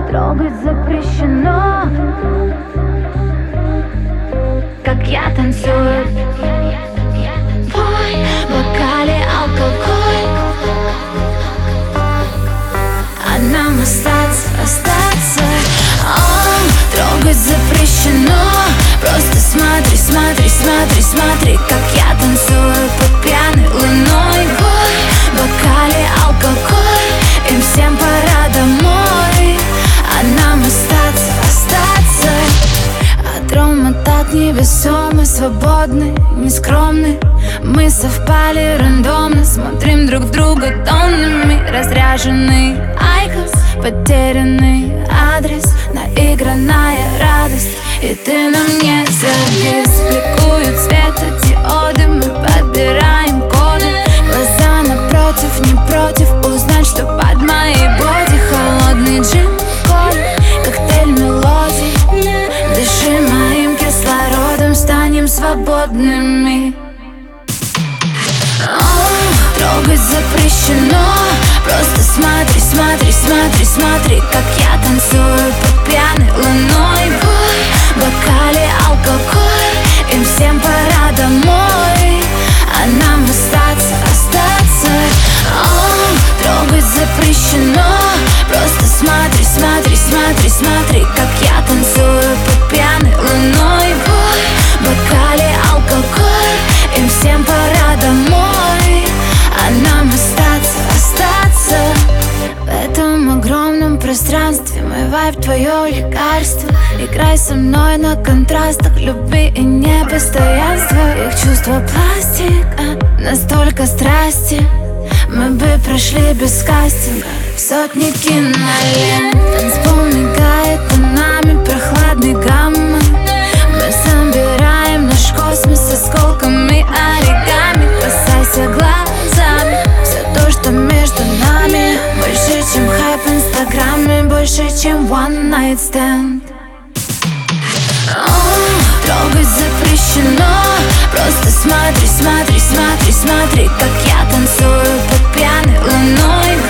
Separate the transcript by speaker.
Speaker 1: трогать запрещено. Как я танцую в твой бокале алкоголь, а нам остаться. Трогать запрещено. Просто смотри, смотри, смотри, смотри, как я танцую под пьяной луной. В бокале алкоголь, им всем пора домой, а нам остаться. От рома так невесомы, свободны, нескромны. Мы совпали рандомно, смотрим друг друга тоннами. Разряженный айкос, потерянный адрес, наигранная радость, и ты на мне завис. Бликуют светодиоды, мы подбираем коды. Глаза напротив, не против узнать, что под моей боди. Холодный джин, кола, коктейль мелодий. Дыши моим кислородом, станем свободными. Трогать запрещено. Просто смотри, смотри, смотри, смотри, как я танцую под пьяной луной. В бокале алкоголь, им всем пора домой, а нам остаться. Трогать запрещено. Просто смотри, смотри, смотри, смотри, как я танцую под пьяной луной. В бокале алкоголь, им всем пора домой, а нам остаться. В этом огромном пространстве мой вайб, твое лекарство. Играй со мной на контрастах любви и непостоянства. Их чувства пластик, настолько страсти. Мы бы прошли без кастинга сотни кинолент. Танцпол мигает по нами прохладной гаммы. Мы собираем наш космос осколками оригами. Касайся глазами все то, что между нами. Больше, чем хайп в инстаграме, больше, чем one night stand. Трогать запрещено. Просто смотри, смотри, смотри, смотри, как я танцую под пьяной луной.